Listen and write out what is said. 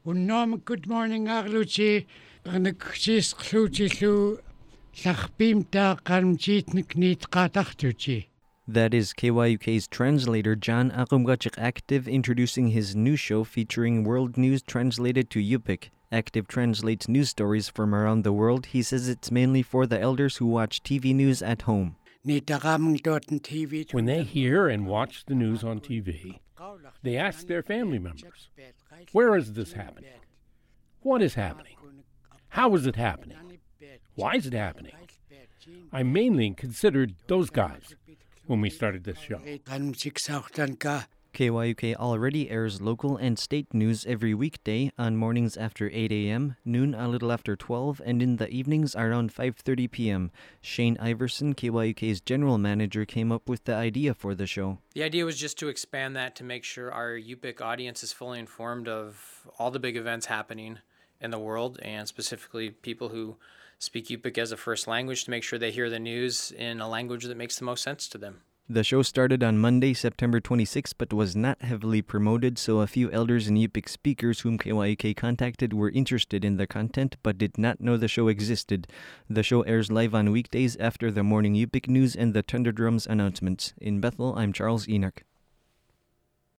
Good morning, Arluchi. Nagsis Kluchilu Lachbimta Kanjitnik Nit Katachtuchi. That is KYUK's translator John Akumgachik Active introducing his new show featuring world news translated to Yupik. Active translates news stories from around the world. He says it's mainly for the elders who watch TV news at home. When they hear and watch the news on TV, they ask their family members, where is this happening? What is happening? How is it happening? Why is it happening? I mainly considered those guys when we started this show. KYUK already airs local and state news every weekday on mornings after 8 a.m., noon a little after 12, and in the evenings around 5:30 p.m. Shane Iverson, KYUK's general manager, came up with the idea for the show. The idea was just to expand that to make sure our Yupik audience is fully informed of all the big events happening in the world, and specifically people who speak Yupik as a first language, to make sure they hear the news in a language that makes the most sense to them. The show started on Monday, September 26, but was not heavily promoted, so a few elders and Yupik speakers whom KYUK contacted were interested in the content but did not know the show existed. The show airs live on weekdays after the morning Yupik news and the Thunder Drums announcements. In Bethel, I'm Charles Enoch.